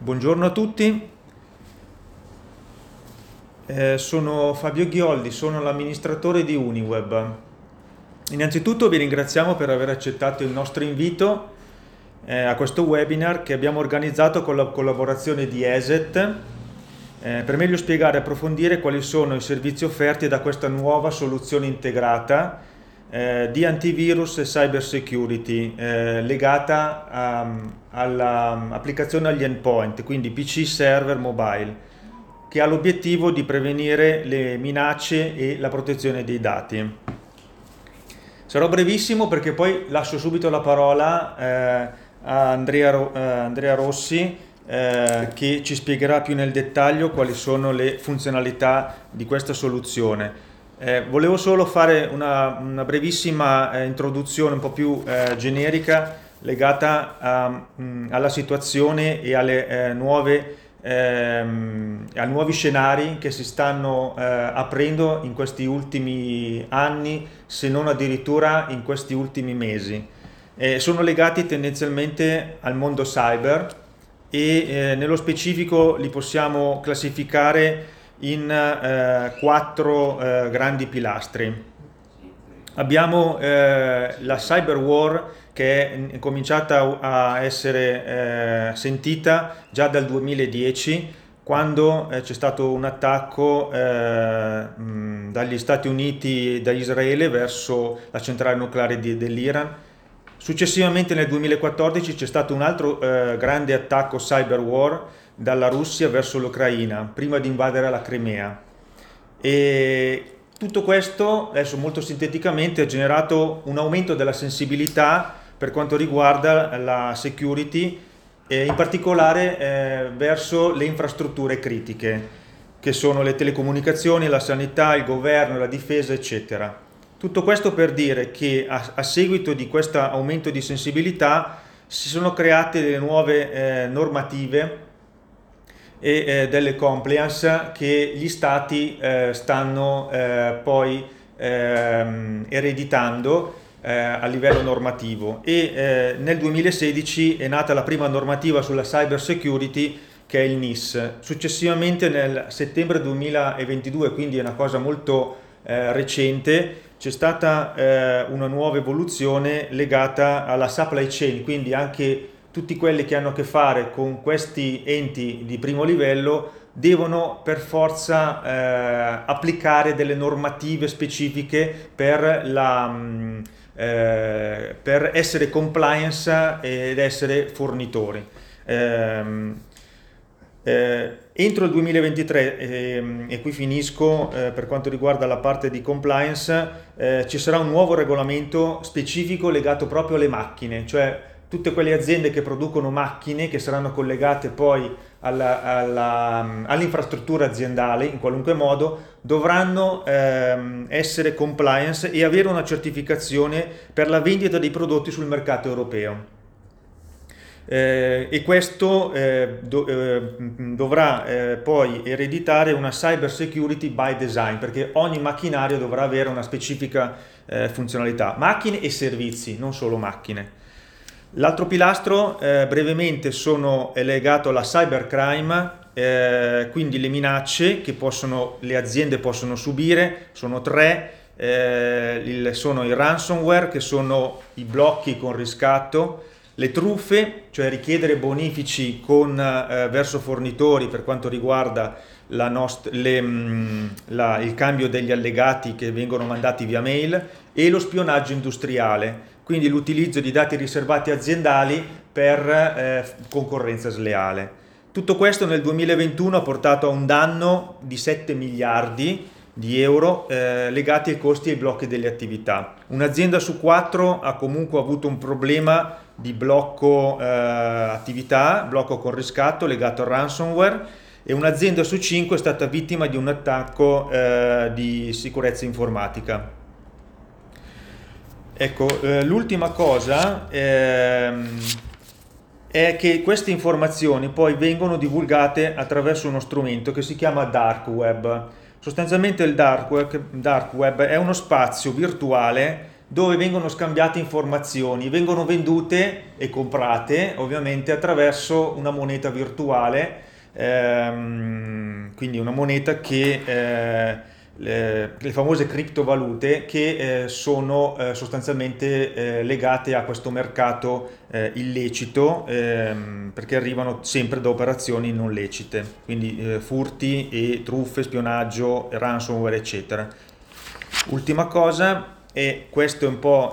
Buongiorno a tutti, sono Fabio Ghioldi, sono l'amministratore di Uniweb. Innanzitutto vi ringraziamo per aver accettato il nostro invito a questo webinar che abbiamo organizzato con la collaborazione di ESET per meglio spiegare e approfondire quali sono i servizi offerti da questa nuova soluzione integrata di antivirus e cyber security legata all'applicazione agli endpoint, quindi PC, server, mobile, che ha l'obiettivo di prevenire le minacce e la protezione dei dati. Sarò brevissimo perché poi lascio subito la parola a Andrea Rossi che ci spiegherà più nel dettaglio quali sono le funzionalità di questa soluzione. Volevo solo fare una brevissima introduzione un po' più generica legata alla situazione e alle a nuovi scenari che si stanno aprendo in questi ultimi anni, se non addirittura in questi ultimi mesi. Sono legati tendenzialmente al mondo cyber e nello specifico li possiamo classificare in quattro grandi pilastri. Abbiamo la cyber war che è cominciata a essere sentita già dal 2010, quando c'è stato un attacco dagli Stati Uniti e da Israele verso la centrale nucleare dell'Iran. Successivamente nel 2014 c'è stato un altro grande attacco cyber war dalla Russia verso l'Ucraina, prima di invadere la Crimea. E tutto questo, adesso molto sinteticamente, ha generato un aumento della sensibilità per quanto riguarda la security, in particolare verso le infrastrutture critiche, che sono le telecomunicazioni, la sanità, il governo, la difesa, eccetera. Tutto questo per dire che a seguito di questo aumento di sensibilità si sono create delle nuove normative e delle compliance che gli stati stanno poi ereditando a livello normativo e nel 2016 è nata la prima normativa sulla cyber security, che è il NIS. Successivamente nel settembre 2022, quindi è una cosa molto recente, c'è stata una nuova evoluzione legata alla supply chain, quindi anche tutti quelli che hanno a che fare con questi enti di primo livello devono per forza applicare delle normative specifiche per essere compliance ed essere fornitori. Entro il 2023, e qui finisco, per quanto riguarda la parte di compliance, ci sarà un nuovo regolamento specifico legato proprio alle macchine, cioè tutte quelle aziende che producono macchine che saranno collegate poi all'infrastruttura aziendale in qualunque modo dovranno essere compliance e avere una certificazione per la vendita dei prodotti sul mercato europeo. E questo dovrà poi ereditare una cyber security by design, perché ogni macchinario dovrà avere una specifica funzionalità, macchine e servizi, non solo macchine. L'altro pilastro brevemente è legato alla cybercrime, quindi le minacce che le aziende possono subire sono tre. Sono i ransomware, che sono i blocchi con riscatto, le truffe, cioè richiedere bonifici verso fornitori per quanto riguarda il cambio degli allegati che vengono mandati via mail, e lo spionaggio industriale, quindi l'utilizzo di dati riservati aziendali per concorrenza sleale. Tutto questo nel 2021 ha portato a un danno di 7 miliardi di euro legati ai costi e ai blocchi delle attività. Un'azienda su 4 ha comunque avuto un problema di blocco attività, blocco con riscatto legato al ransomware, e un'azienda su 5 è stata vittima di un attacco di sicurezza informatica. Ecco, l'ultima cosa è che queste informazioni poi vengono divulgate attraverso uno strumento che si chiama Dark Web. Sostanzialmente il dark web è uno spazio virtuale dove vengono scambiate informazioni, vengono vendute e comprate ovviamente attraverso una moneta virtuale, quindi una moneta che le famose criptovalute che sono sostanzialmente legate a questo mercato illecito, perché arrivano sempre da operazioni non lecite, quindi furti e truffe, spionaggio, ransomware, eccetera. Ultima cosa, e questo è un po'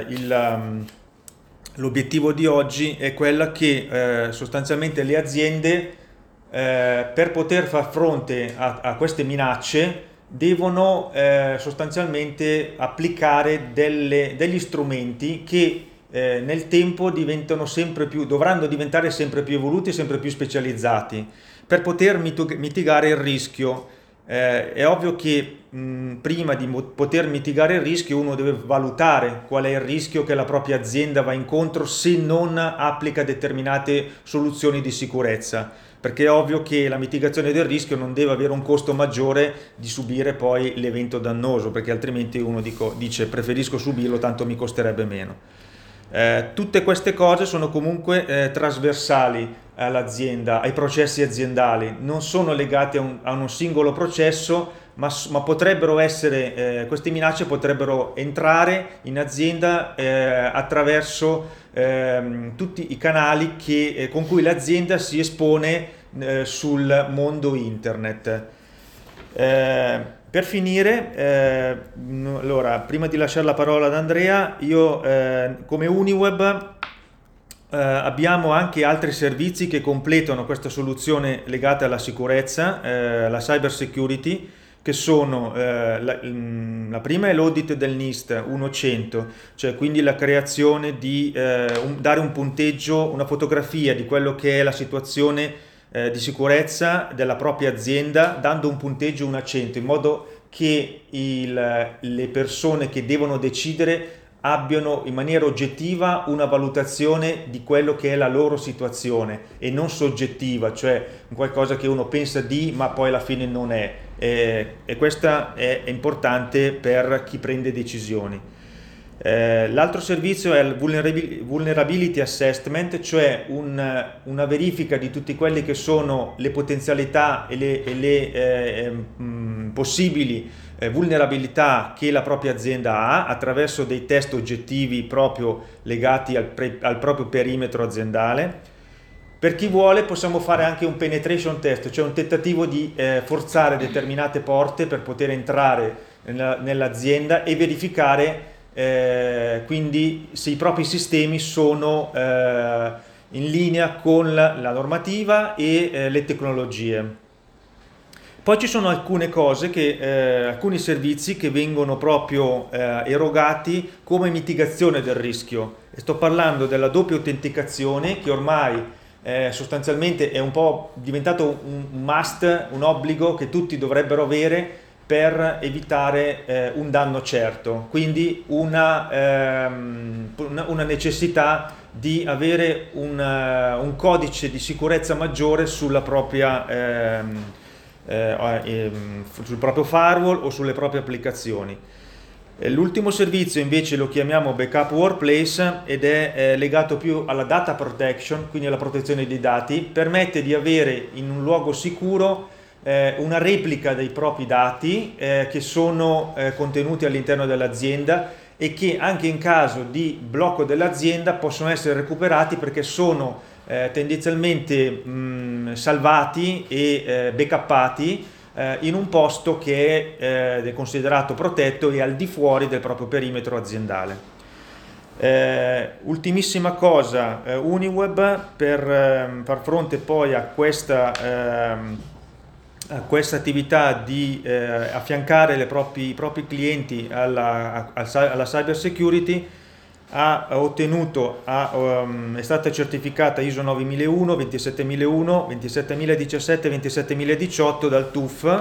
l'obiettivo di oggi, è quella che sostanzialmente le aziende per poter far fronte a queste minacce devono sostanzialmente applicare degli strumenti che nel tempo dovranno diventare sempre più evoluti e sempre più specializzati per poter mitigare il rischio. È ovvio che prima di poter mitigare il rischio uno deve valutare qual è il rischio che la propria azienda va incontro se non applica determinate soluzioni di sicurezza, perché è ovvio che la mitigazione del rischio non deve avere un costo maggiore di subire poi l'evento dannoso, perché altrimenti uno dice preferisco subirlo, tanto mi costerebbe meno. Tutte queste cose sono comunque trasversali all'azienda, ai processi aziendali, non sono legate a un singolo processo, ma potrebbero essere, queste minacce potrebbero entrare in azienda attraverso tutti i canali con cui l'azienda si espone sul mondo internet. Per finire, allora, prima di lasciare la parola ad Andrea, io come Uniweb abbiamo anche altri servizi che completano questa soluzione legata alla sicurezza, la cyber security, che sono la prima è l'audit del NIST 100, cioè quindi la creazione di dare un punteggio, una fotografia di quello che è la situazione di sicurezza della propria azienda, dando un punteggio 1 a 100, in modo che le persone che devono decidere abbiano in maniera oggettiva una valutazione di quello che è la loro situazione e non soggettiva, cioè qualcosa che uno pensa di ma poi alla fine non è, e questo è importante per chi prende decisioni. L'altro servizio è il Vulnerability Assessment, cioè una verifica di tutte quelle che sono le potenzialità e le possibili vulnerabilità che la propria azienda ha attraverso dei test oggettivi proprio legati al proprio perimetro aziendale. Per chi vuole possiamo fare anche un penetration test, cioè un tentativo di forzare determinate porte per poter entrare nell'azienda e verificare quindi se i propri sistemi sono in linea con la normativa e le tecnologie. Poi ci sono alcune cose alcuni servizi che vengono proprio erogati come mitigazione del rischio. E sto parlando della doppia autenticazione, che ormai sostanzialmente è un po' diventato un must, un obbligo che tutti dovrebbero avere per evitare un danno certo, quindi una necessità di avere un codice di sicurezza maggiore sulla propria, sul proprio firewall o sulle proprie applicazioni. L'ultimo servizio invece lo chiamiamo Backup Workplace ed è legato più alla data protection, quindi alla protezione dei dati, permette di avere in un luogo sicuro una replica dei propri dati che sono contenuti all'interno dell'azienda e che anche in caso di blocco dell'azienda possono essere recuperati perché sono tendenzialmente salvati e backuppati in un posto che è considerato protetto e al di fuori del proprio perimetro aziendale. Ultimissima cosa, Uniweb per far fronte poi a questa attività di affiancare i propri clienti alla cyber security è stata certificata ISO 9001, 27001, 27017 e 27018 dal TUF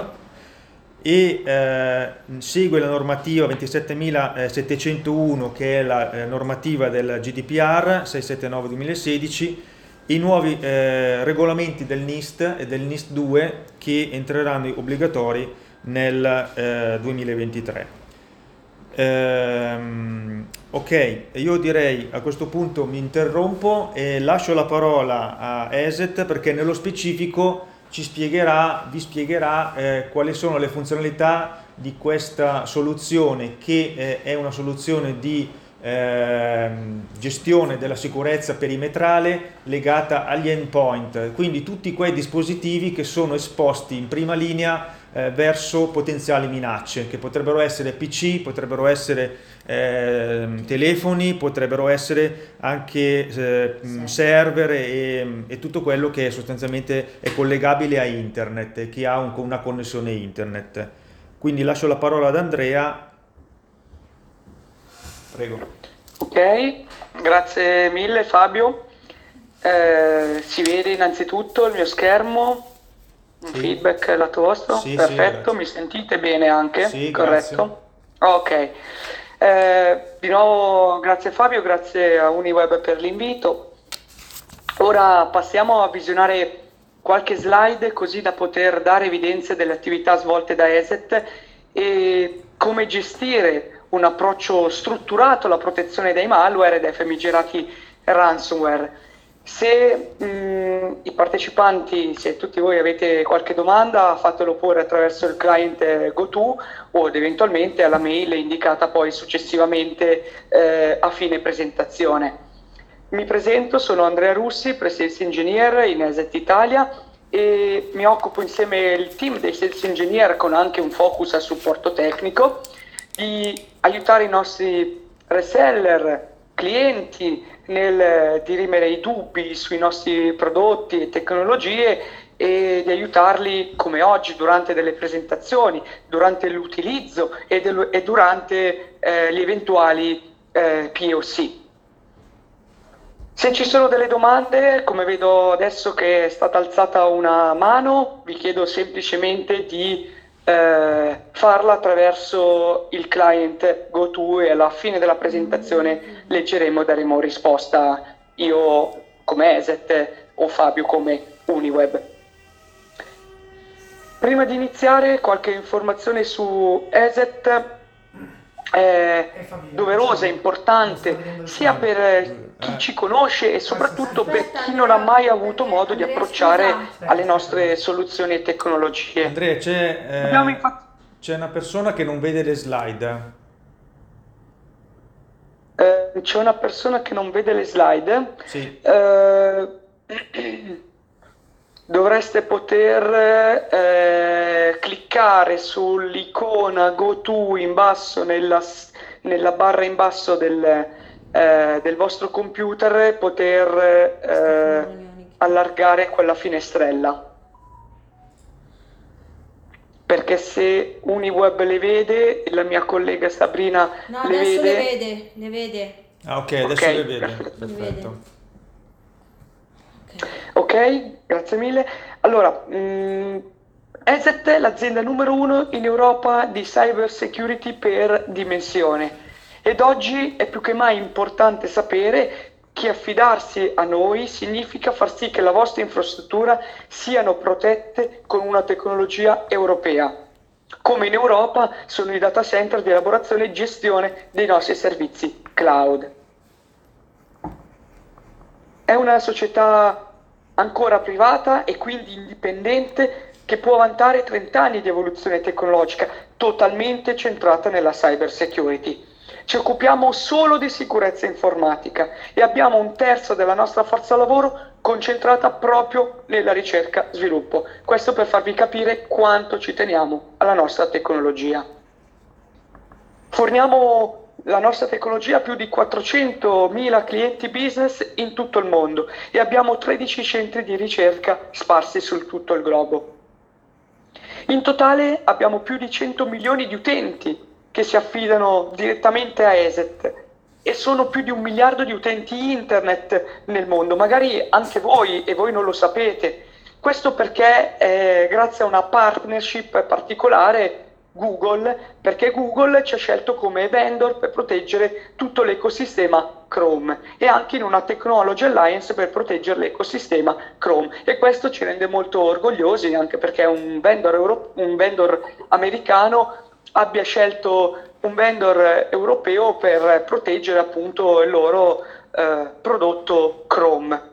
e segue la normativa 27701 che è la normativa del GDPR 679-2016, i nuovi regolamenti del NIST e del NIST 2 che entreranno obbligatori nel 2023. Ok, io direi a questo punto mi interrompo e lascio la parola a Eset perché nello specifico vi spiegherà quali sono le funzionalità di questa soluzione che è una soluzione di gestione della sicurezza perimetrale legata agli endpoint, quindi tutti quei dispositivi che sono esposti in prima linea verso potenziali minacce, che potrebbero essere PC, potrebbero essere telefoni, potrebbero essere anche server e tutto quello che sostanzialmente è collegabile a internet e che ha una connessione internet. Quindi lascio la parola ad Andrea, prego. Ok, grazie mille Fabio. Si vede innanzitutto il mio schermo, un Sì, feedback lato vostro, sì, sì, perfetto, grazie. mi sentite bene anche, Sì, grazie. corretto? Ok, di nuovo grazie Fabio, grazie a Uniweb per l'invito. Ora passiamo a visionare qualche slide così da poter dare evidenze delle attività svolte da ESET e come gestire un approccio strutturato alla protezione dai malware e dai famigerati ransomware. Se i partecipanti, se tutti voi avete qualche domanda, fatelo pure attraverso il client GoTo o eventualmente alla mail indicata poi successivamente a fine presentazione. Mi presento, sono Andrea Russi, Pre-Sales Engineer in ESET Italia e mi occupo insieme al team dei Sales Engineer con anche un focus al supporto tecnico di aiutare i nostri reseller, clienti nel dirimere i dubbi sui nostri prodotti e tecnologie e di aiutarli come oggi durante delle presentazioni, durante l'utilizzo e durante gli eventuali POC. Se ci sono delle domande, come vedo adesso che è stata alzata una mano, vi chiedo semplicemente di farla attraverso il client GoTo e alla fine della presentazione leggeremo e daremo risposta io come ESET o Fabio come Uniweb. Prima di iniziare, qualche informazione su ESET è doverosa, importante, sia per chi ci conosce e soprattutto per chi non ha mai avuto modo di approcciare alle nostre soluzioni e tecnologie. Andrea, Abbiamo infatti c'è una persona che non vede le slide. c'è una persona che non vede le slide. Sì. Eh, dovreste poter cliccare sull'icona GoTo in basso nella barra in basso del vostro computer e poter allargare quella finestrella. Perché se Uniweb le vede, la mia collega Sabrina No, le adesso vede. le vede. Ah, ok, adesso Ok, le vede. perfetto. Le Perfetto. vede. Ok. Ok, grazie mille. Allora, ESET è l'azienda numero uno in Europa di cyber security per dimensione ed oggi è più che mai importante sapere che affidarsi a noi significa far sì che la vostra infrastruttura siano protette con una tecnologia europea. Come in Europa sono i data center di elaborazione e gestione dei nostri servizi cloud. È una società ancora privata e quindi indipendente che può vantare 30 anni di evoluzione tecnologica totalmente centrata nella cyber security. Ci occupiamo solo di sicurezza informatica e abbiamo un terzo della nostra forza lavoro concentrata proprio nella ricerca e sviluppo. Questo per farvi capire quanto ci teniamo alla nostra tecnologia. Forniamo la nostra tecnologia a più di 400.000 clienti business in tutto il mondo e abbiamo 13 centri di ricerca sparsi su tutto il globo. In totale abbiamo più di 100 milioni di utenti che si affidano direttamente a ESET e sono più di 1 miliardo di utenti internet nel mondo, magari anche voi e voi non lo sapete. Questo perché grazie a una partnership particolare Google, perché Google ci ha scelto come vendor per proteggere tutto l'ecosistema Chrome e anche in una Technology Alliance per proteggere l'ecosistema Chrome e questo ci rende molto orgogliosi anche perché è un vendor americano abbia scelto un vendor europeo per proteggere appunto il loro prodotto Chrome.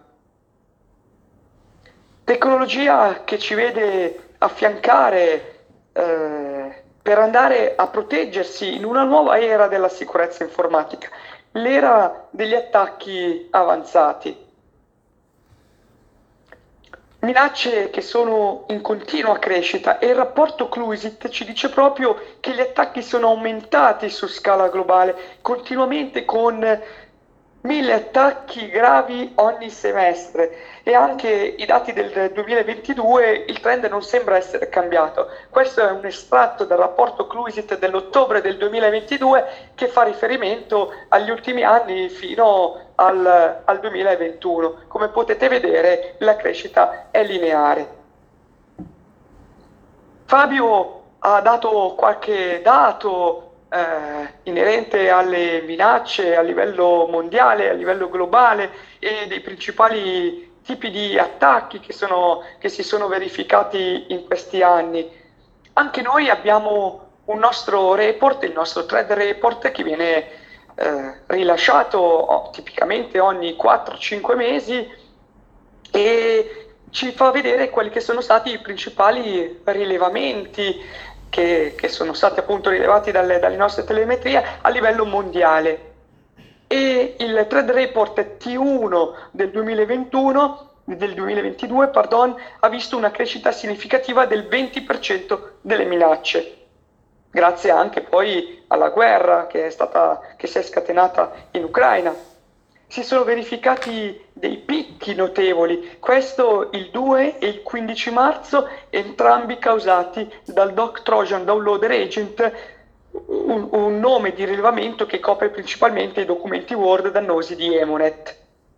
Tecnologia che ci vede affiancare per andare a proteggersi in una nuova era della sicurezza informatica, l'era degli attacchi avanzati. Minacce che sono in continua crescita e il rapporto Clusit ci dice proprio che gli attacchi sono aumentati su scala globale, continuamente con 1000 attacchi gravi ogni semestre, e anche i dati del 2022, il trend non sembra essere cambiato. Questo è un estratto dal rapporto Clusit dell'ottobre del 2022 che fa riferimento agli ultimi anni fino al 2021. Come potete vedere, la crescita è lineare. Fabio ha dato qualche dato inerente alle minacce a livello mondiale, a livello globale, e dei principali tipi di attacchi che si sono verificati in questi anni. Anche noi abbiamo un nostro report, il nostro thread report, che viene rilasciato tipicamente ogni 4-5 mesi, e ci fa vedere quelli che sono stati i principali rilevamenti che sono stati appunto rilevati dalle nostre telemetrie a livello mondiale. E il Trade Report T1 del 2022, ha visto una crescita significativa del 20% delle minacce, grazie anche poi alla guerra che si è scatenata in Ucraina. Si sono verificati dei picchi notevoli, questo il 2 e il 15 marzo, entrambi causati dal Doc Trojan Downloader Agent, un nome di rilevamento che copre principalmente i documenti Word dannosi di Emonet.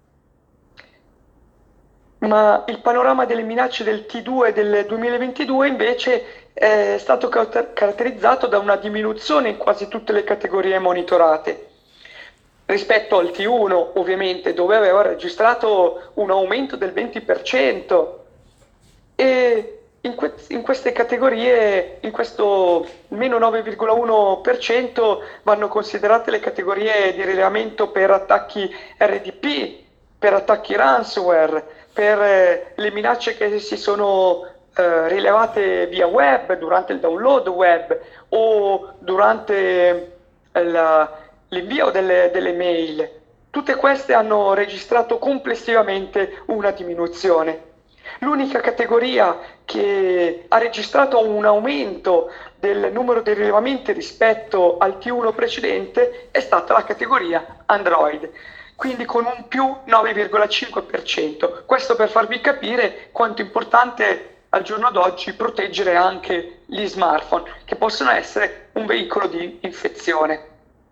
Ma il panorama delle minacce del T2 del 2022 invece è stato caratterizzato da una diminuzione in quasi tutte le categorie monitorate. Rispetto al T1, ovviamente, dove aveva registrato un aumento del 20%, e in queste categorie, in questo meno 9,1%, vanno considerate le categorie di rilevamento per attacchi RDP, per attacchi ransomware, per le minacce che si sono rilevate via web, durante il download web o durante l'invio delle mail. Tutte queste hanno registrato complessivamente una diminuzione. L'unica categoria che ha registrato un aumento del numero di rilevamenti rispetto al T1 precedente è stata la categoria Android, quindi con un più 9,5%. Questo per farvi capire quanto è importante al giorno d'oggi proteggere anche gli smartphone, che possono essere un veicolo di infezione.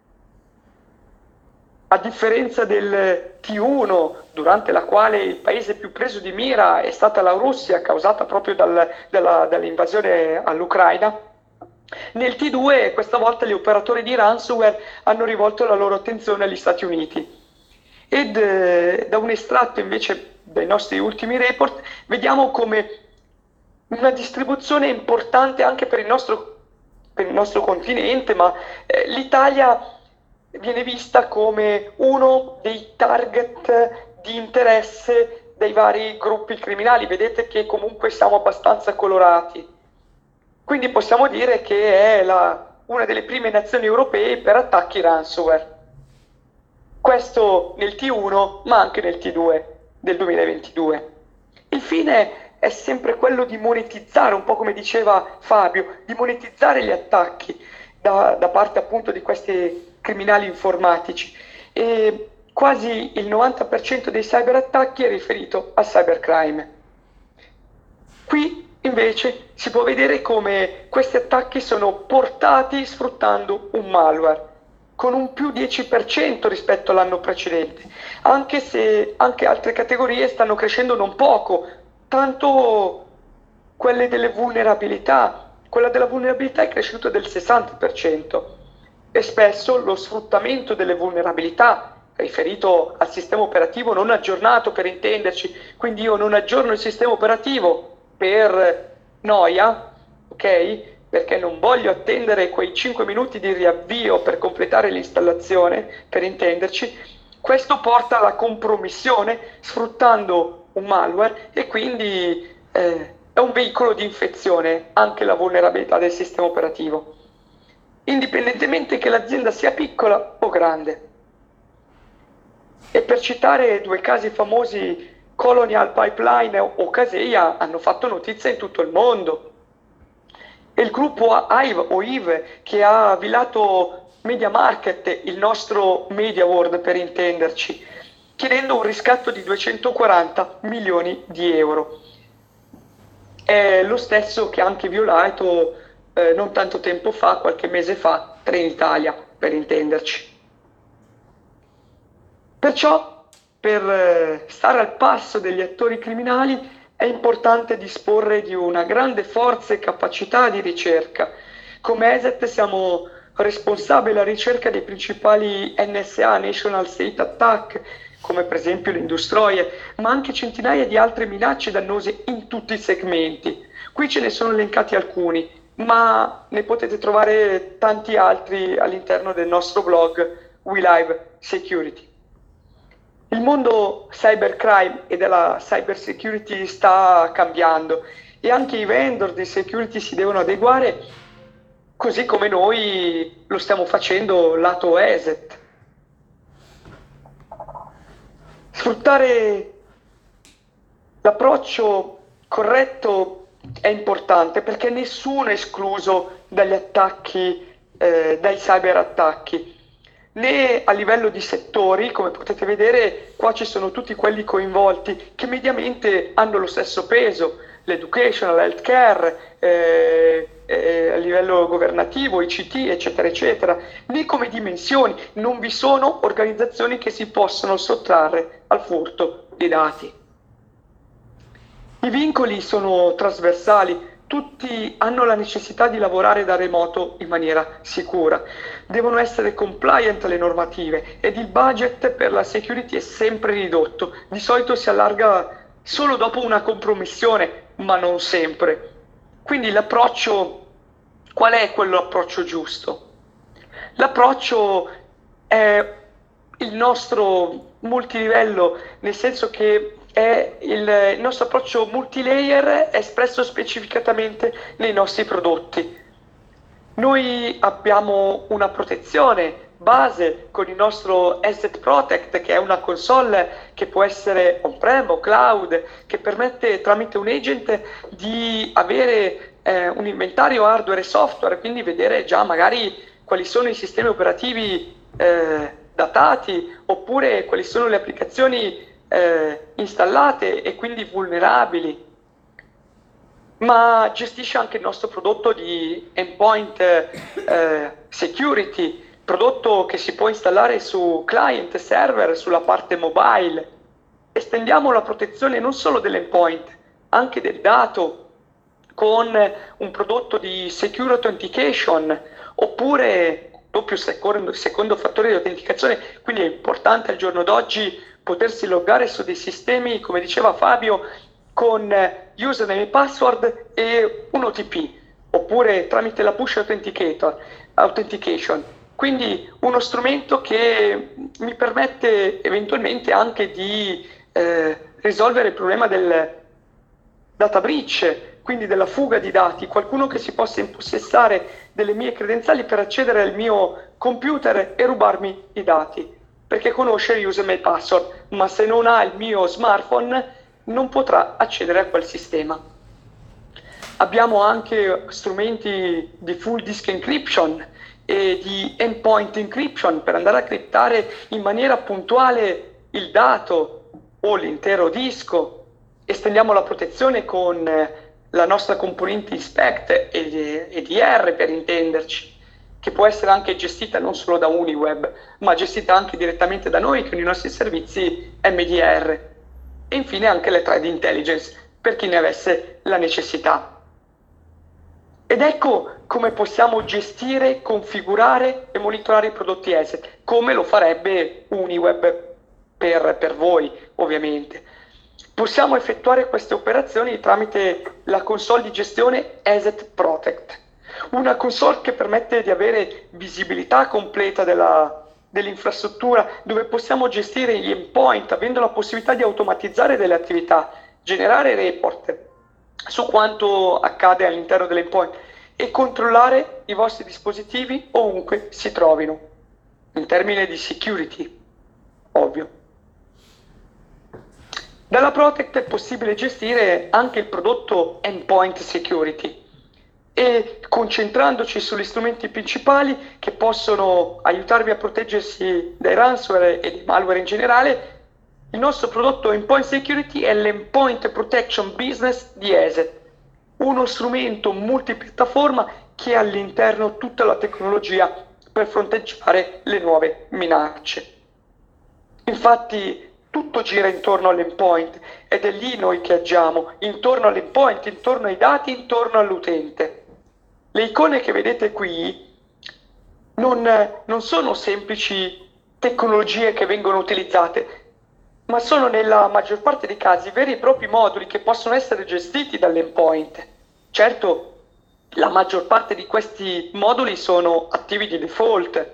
A differenza del T1, durante la quale il paese più preso di mira è stata la Russia, causata proprio dall'invasione all'Ucraina, nel T2 questa volta gli operatori di ransomware hanno rivolto la loro attenzione agli Stati Uniti. Ed da un estratto invece dai nostri ultimi report vediamo come una distribuzione importante anche per il nostro continente, ma l'Italia viene vista come uno dei target di interesse dei vari gruppi criminali. Vedete che comunque siamo abbastanza colorati. Quindi possiamo dire che è una delle prime nazioni europee per attacchi ransomware. Questo nel T1, ma anche nel T2 del 2022. Il fine è sempre quello di monetizzare, un po' come diceva Fabio, di monetizzare gli attacchi da parte appunto di questi criminali informatici, e quasi il 90% dei cyberattacchi è riferito al cybercrime. Qui invece si può vedere come questi attacchi sono portati sfruttando un malware, con un più 10% rispetto all'anno precedente, anche se anche altre categorie stanno crescendo non poco, tanto quelle delle vulnerabilità. Quella della vulnerabilità è cresciuta del 60%, e spesso lo sfruttamento delle vulnerabilità, riferito al sistema operativo non aggiornato, per intenderci, quindi io non aggiorno il sistema operativo per noia, ok? perché non voglio attendere quei 5 minuti di riavvio per completare l'installazione, per intenderci, questo porta alla compromissione sfruttando un malware e quindi è un veicolo di infezione anche la vulnerabilità del sistema operativo, indipendentemente che l'azienda sia piccola o grande. E per citare due casi famosi, Colonial Pipeline o Kaseya hanno fatto notizia in tutto il mondo. E il gruppo IVE che ha avvilato Media Market, il nostro Media World per intenderci, chiedendo un riscatto di 240 milioni di euro. È lo stesso che ha anche violato non tanto tempo fa, qualche mese fa, Trenitalia, per intenderci. Perciò, per stare al passo degli attori criminali, è importante disporre di una grande forza e capacità di ricerca. Come ESET siamo responsabili alla ricerca dei principali NSA, National State Attack, come per esempio l'Industroyer, ma anche centinaia di altre minacce dannose in tutti i segmenti. Qui ce ne sono elencati alcuni, ma ne potete trovare tanti altri all'interno del nostro blog WeLive Security. Il mondo cybercrime e della cybersecurity sta cambiando e anche i vendor di security si devono adeguare, così come noi lo stiamo facendo lato ESET. Sfruttare l'approccio corretto è importante perché nessuno è escluso dagli attacchi, dai cyberattacchi. Né a livello di settori, come potete vedere, qua ci sono tutti quelli coinvolti che mediamente hanno lo stesso peso, l'education, l'healthcare, a livello governativo, ICT, eccetera, eccetera, né come dimensioni, non vi sono organizzazioni che si possono sottrarre al furto dei dati. I vincoli sono trasversali, tutti hanno la necessità di lavorare da remoto in maniera sicura, devono essere compliant alle normative ed il budget per la security è sempre ridotto, di solito si allarga solo dopo una compromissione, ma non sempre. Quindi l'approccio, qual è quell'approccio giusto? L'approccio è il nostro multilivello, nel senso che è il nostro approccio multilayer espresso specificatamente nei nostri prodotti. Noi abbiamo una protezione base con il nostro Asset Protect, che è una console che può essere on-prem o cloud, che permette tramite un agent di avere un inventario hardware e software, quindi vedere già magari quali sono i sistemi operativi datati, oppure quali sono le applicazioni installate e quindi vulnerabili, ma gestisce anche il nostro prodotto di endpoint security, prodotto che si può installare su client, server, sulla parte mobile. Estendiamo la protezione non solo dell'endpoint, anche del dato, con un prodotto di secure authentication, oppure doppio secondo fattore di autenticazione, quindi è importante al giorno d'oggi potersi loggare su dei sistemi, come diceva Fabio, con username e password e un OTP, oppure tramite la push authentication. Quindi uno strumento che mi permette eventualmente anche di risolvere il problema del data breach, quindi della fuga di dati, qualcuno che si possa impossessare delle mie credenziali per accedere al mio computer e rubarmi i dati, perché conosce il username e password, ma se non ha il mio smartphone non potrà accedere a quel sistema. Abbiamo anche strumenti di full disk encryption e di endpoint encryption per andare a criptare in maniera puntuale il dato o l'intero disco. Estendiamo la protezione con la nostra componente Inspect EDR per intenderci, che può essere anche gestita non solo da Uniweb, ma gestita anche direttamente da noi con i nostri servizi MDR. E infine anche le threat intelligence per chi ne avesse la necessità. Ed ecco come possiamo gestire, configurare e monitorare i prodotti ESET, come lo farebbe Uniweb per voi ovviamente. Possiamo effettuare queste operazioni tramite la console di gestione Asset Protect, una console che permette di avere visibilità completa dell'infrastruttura, dove possiamo gestire gli endpoint, avendo la possibilità di automatizzare delle attività, generare report su quanto accade all'interno dell'endpoint e controllare i vostri dispositivi ovunque si trovino, in termini di security, ovvio. Dalla Protect è possibile gestire anche il prodotto Endpoint Security e concentrandoci sugli strumenti principali che possono aiutarvi a proteggersi dai ransomware e dai malware in generale, il nostro prodotto Endpoint Security è l'Endpoint Protection Business di ESET, uno strumento multipiattaforma che ha all'interno tutta la tecnologia per fronteggiare le nuove minacce. Infatti tutto gira intorno all'endpoint ed è lì noi che agiamo, intorno all'endpoint, intorno ai dati, intorno all'utente. Le icone che vedete qui non sono semplici tecnologie che vengono utilizzate, ma sono nella maggior parte dei casi veri e propri moduli che possono essere gestiti dall'endpoint. Certo, la maggior parte di questi moduli sono attivi di default.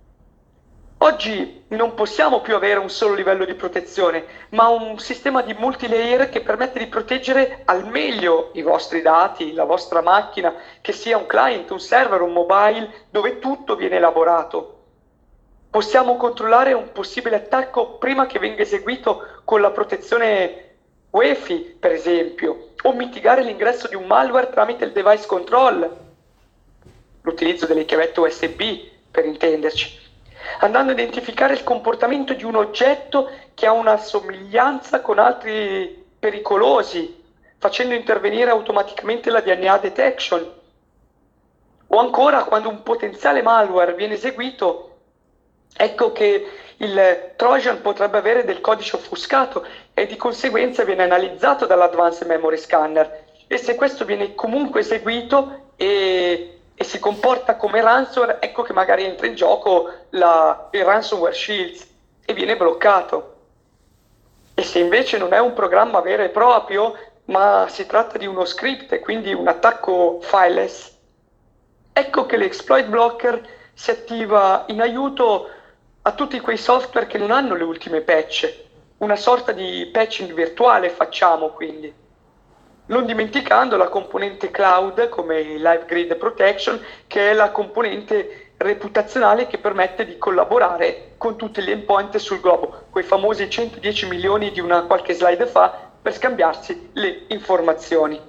Oggi non possiamo più avere un solo livello di protezione, ma un sistema di multilayer che permette di proteggere al meglio i vostri dati, la vostra macchina, che sia un client, un server, un mobile, dove tutto viene elaborato. Possiamo controllare un possibile attacco prima che venga eseguito con la protezione UEFI, per esempio, o mitigare l'ingresso di un malware tramite il device control, l'utilizzo delle chiavette USB, per intenderci, andando a identificare il comportamento di un oggetto che ha una somiglianza con altri pericolosi, facendo intervenire automaticamente la DNA detection. O ancora, quando un potenziale malware viene eseguito, ecco che il Trojan potrebbe avere del codice offuscato e di conseguenza viene analizzato dall'Advanced Memory Scanner. E se questo viene comunque eseguito e si comporta come ransomware, ecco che magari entra in gioco il ransomware shields e viene bloccato. E se invece non è un programma vero e proprio, ma si tratta di uno script e quindi un attacco fileless, ecco che l'exploit blocker si attiva in aiuto a tutti quei software che non hanno le ultime patch, una sorta di patching virtuale facciamo quindi. Non dimenticando la componente cloud come il Live Grid Protection, che è la componente reputazionale che permette di collaborare con tutti gli endpoint sul globo, quei famosi 110 milioni di una qualche slide fa, per scambiarsi le informazioni.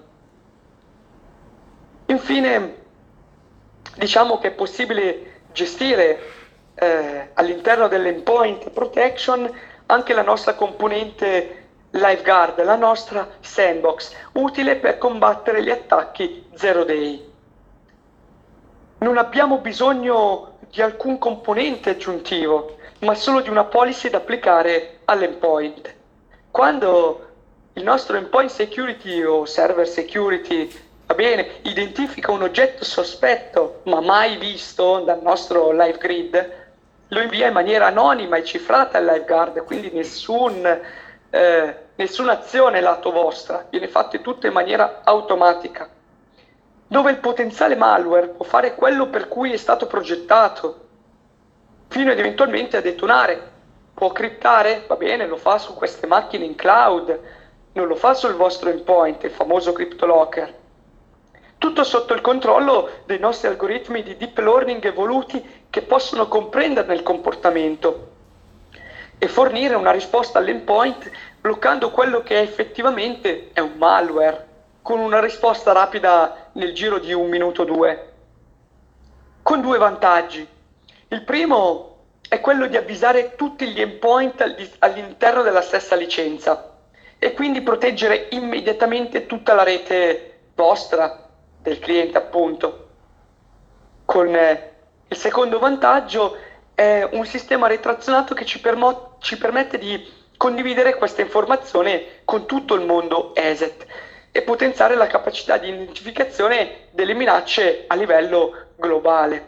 Infine, diciamo che è possibile gestire all'interno dell'endpoint protection anche la nostra componente LiveGuard, la nostra sandbox, utile per combattere gli attacchi zero day. Non abbiamo bisogno di alcun componente aggiuntivo, ma solo di una policy da applicare all'endpoint. Quando il nostro endpoint security o server security, va bene, identifica un oggetto sospetto ma mai visto dal nostro Live Grid, lo invia in maniera anonima e cifrata al LiveGuard, quindi nessuna azione lato vostra, viene fatta tutto in maniera automatica. Dove il potenziale malware può fare quello per cui è stato progettato, fino ad eventualmente a detonare. Può criptare? Va bene, lo fa su queste macchine in cloud, non lo fa sul vostro endpoint, il famoso CryptoLocker. Tutto sotto il controllo dei nostri algoritmi di deep learning evoluti che possono comprenderne il comportamento e fornire una risposta all'endpoint bloccando quello che effettivamente è un malware, con una risposta rapida nel giro di 1 minuto o 2. Con 2 vantaggi. Il primo è quello di avvisare tutti gli endpoint all'interno della stessa licenza e quindi proteggere immediatamente tutta la rete vostra, del cliente appunto. Con il secondo vantaggio è un sistema retrazionato che ci permette di condividere questa informazione con tutto il mondo ESET e potenziare la capacità di identificazione delle minacce a livello globale.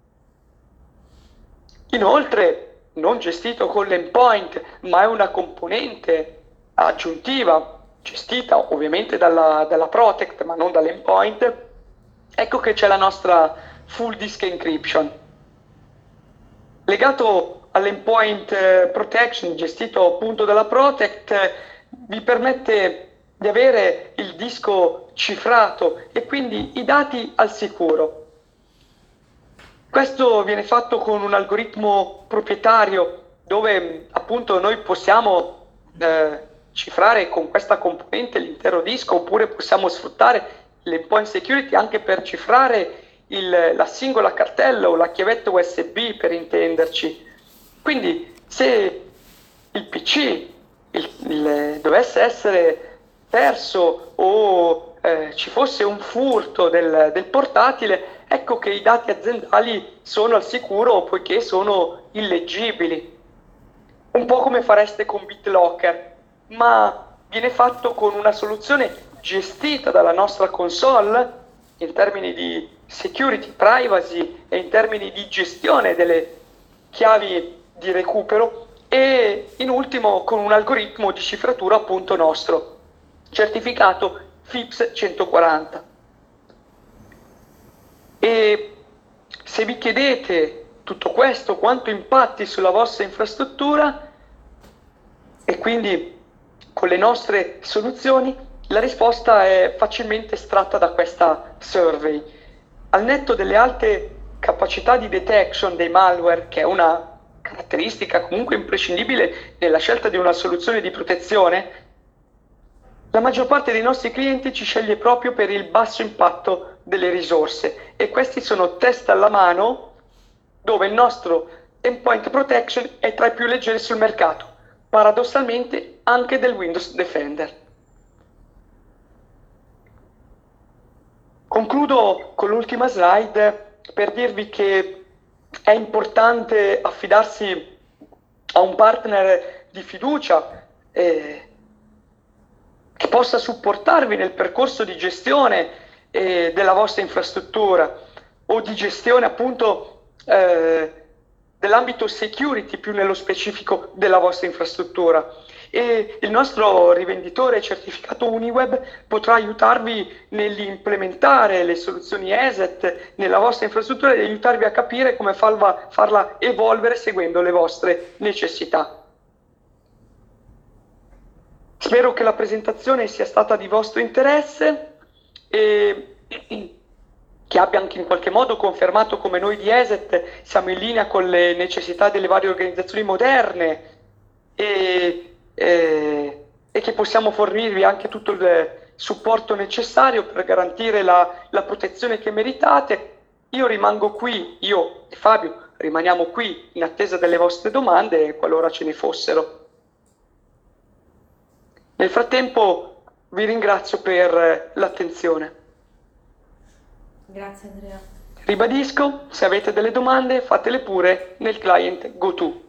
Inoltre, non gestito con l'endpoint, ma è una componente aggiuntiva, gestita ovviamente dalla Protect, ma non dall'endpoint, ecco che c'è la nostra full disk encryption. Legato all'endpoint protection gestito appunto dalla Protect, vi permette di avere il disco cifrato e quindi i dati al sicuro. Questo viene fatto con un algoritmo proprietario dove appunto noi possiamo cifrare con questa componente l'intero disco, oppure possiamo sfruttare l'endpoint security anche per cifrare la singola cartella o la chiavetta USB, per intenderci. Quindi se il PC dovesse essere perso o ci fosse un furto del portatile, ecco che i dati aziendali sono al sicuro poiché sono illeggibili. Un po' come fareste con BitLocker, ma viene fatto con una soluzione gestita dalla nostra console in termini di security, privacy e in termini di gestione delle chiavi di recupero, e in ultimo con un algoritmo di cifratura appunto nostro, certificato FIPS 140. E se vi chiedete tutto questo quanto impatti sulla vostra infrastruttura, e quindi con le nostre soluzioni, la risposta è facilmente estratta da questa survey. Al netto delle alte capacità di detection dei malware, che è una caratteristica comunque imprescindibile nella scelta di una soluzione di protezione, la maggior parte dei nostri clienti ci sceglie proprio per il basso impatto delle risorse, e questi sono test alla mano dove il nostro endpoint protection è tra i più leggeri sul mercato, paradossalmente anche del Windows Defender. Concludo con l'ultima slide per dirvi che è importante affidarsi a un partner di fiducia che possa supportarvi nel percorso di gestione della vostra infrastruttura o di gestione appunto dell'ambito security, più nello specifico della vostra infrastruttura. E il nostro rivenditore certificato Uniweb potrà aiutarvi nell'implementare le soluzioni ESET nella vostra infrastruttura e aiutarvi a capire come farla evolvere seguendo le vostre necessità. Spero che la presentazione sia stata di vostro interesse e che abbia anche in qualche modo confermato come noi di ESET siamo in linea con le necessità delle varie organizzazioni moderne e che possiamo fornirvi anche tutto il supporto necessario per garantire la protezione che meritate. Io rimango qui, io e Fabio rimaniamo qui in attesa delle vostre domande qualora ce ne fossero. Nel frattempo vi ringrazio per l'attenzione. Grazie Andrea. Ribadisco, se avete delle domande fatele pure nel client GoTo.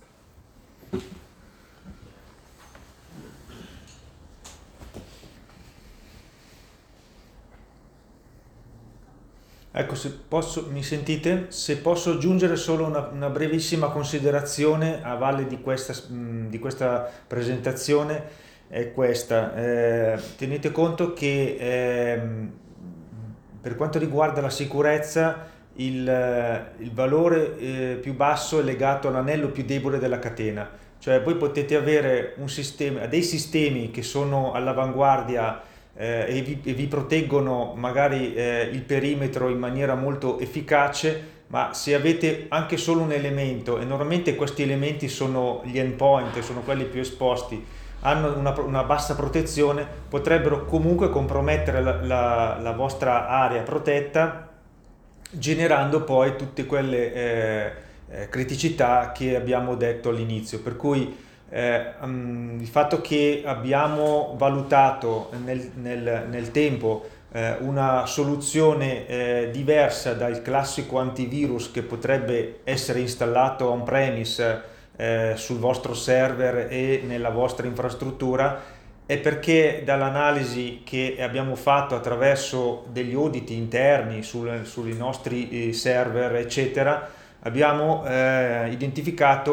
Ecco, se posso, mi sentite? Se posso aggiungere solo una brevissima considerazione a valle di questa presentazione, è questa. Tenete conto che per quanto riguarda la sicurezza, il valore più basso è legato all'anello più debole della catena. Cioè voi potete avere dei sistemi che sono all'avanguardia e vi proteggono magari il perimetro in maniera molto efficace, ma se avete anche solo un elemento, e normalmente questi elementi sono gli endpoint, sono quelli più esposti, hanno una bassa protezione, potrebbero comunque compromettere la vostra area protetta, generando poi tutte quelle criticità che abbiamo detto all'inizio. Per cui il fatto che abbiamo valutato nel tempo una soluzione diversa dal classico antivirus che potrebbe essere installato on-premise sul vostro server e nella vostra infrastruttura, è perché dall'analisi che abbiamo fatto attraverso degli auditi interni sui nostri server eccetera, abbiamo identificato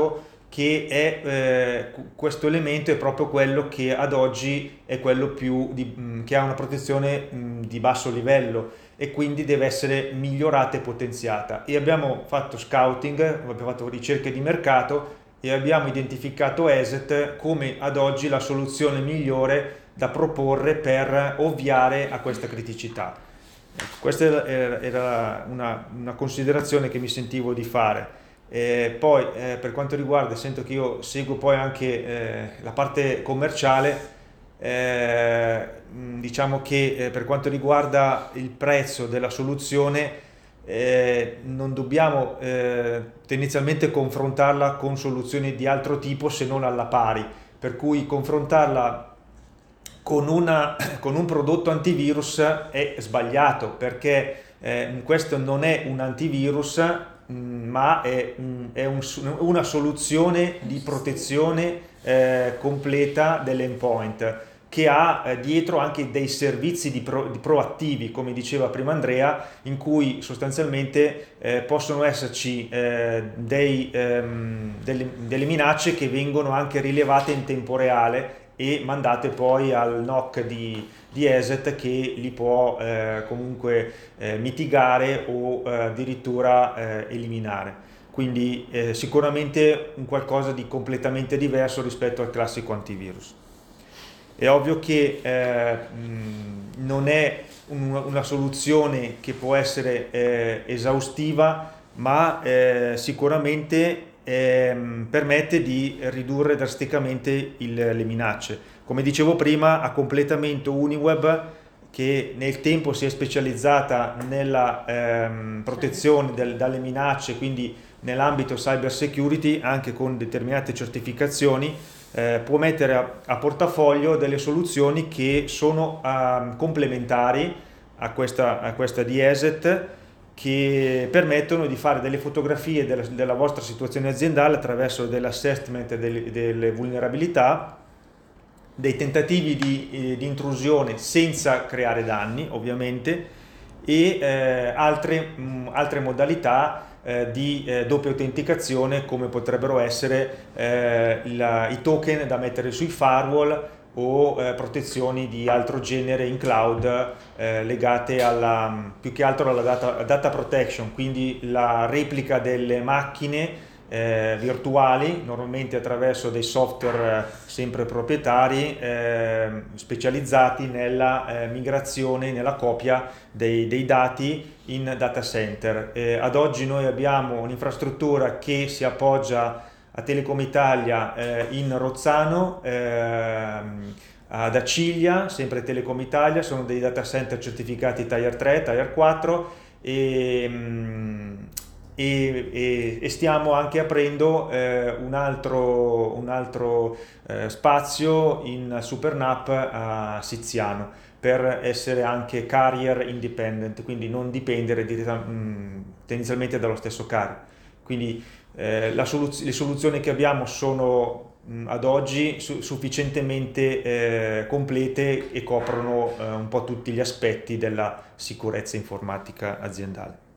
che questo elemento è proprio quello che ad oggi è quello che ha una protezione di basso livello e quindi deve essere migliorata e potenziata. E abbiamo fatto scouting, abbiamo fatto ricerche di mercato e abbiamo identificato ESET come ad oggi la soluzione migliore da proporre per ovviare a questa criticità. Questa era una considerazione che mi sentivo di fare. Poi per quanto riguarda, sento che io seguo poi anche la parte commerciale, diciamo che per quanto riguarda il prezzo della soluzione non dobbiamo tendenzialmente confrontarla con soluzioni di altro tipo se non alla pari, per cui confrontarla con un prodotto antivirus è sbagliato perché questo non è un antivirus ma è una soluzione di protezione completa dell'endpoint che ha dietro anche dei servizi di proattivi, come diceva prima Andrea, in cui sostanzialmente possono esserci delle minacce che vengono anche rilevate in tempo reale e mandate poi al NOC di ESET che li può comunque mitigare o addirittura eliminare. Quindi sicuramente un qualcosa di completamente diverso rispetto al classico antivirus. È ovvio che non è una soluzione che può essere esaustiva, ma sicuramente permette di ridurre drasticamente le minacce. Come dicevo prima, a completamento Uniweb, che nel tempo si è specializzata nella protezione dalle minacce, quindi nell'ambito cyber security, anche con determinate certificazioni, può mettere a portafoglio delle soluzioni che sono complementari a questa di ESET, che permettono di fare delle fotografie della vostra situazione aziendale attraverso dell'assessment delle vulnerabilità, dei tentativi di intrusione senza creare danni ovviamente e altre modalità di doppia autenticazione, come potrebbero essere i token da mettere sui firewall o protezioni di altro genere in cloud legate più che altro alla data protection, quindi la replica delle macchine virtuali, normalmente attraverso dei software sempre proprietari specializzati nella migrazione, nella copia dei dati in data center. Ad oggi noi abbiamo un'infrastruttura che si appoggia a Telecom Italia in Rozzano, ad Acilia, sempre Telecom Italia, sono dei data center certificati Tier 3, Tier 4 e stiamo anche aprendo un altro spazio in SuperNAP a Siziano per essere anche carrier independent, quindi non dipendere tendenzialmente dallo stesso carrier. Quindi le soluzioni che abbiamo sono ad oggi sufficientemente complete e coprono un po' tutti gli aspetti della sicurezza informatica aziendale.